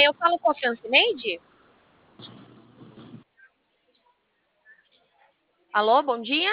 Eu falo com a Francineide? Alô, bom dia?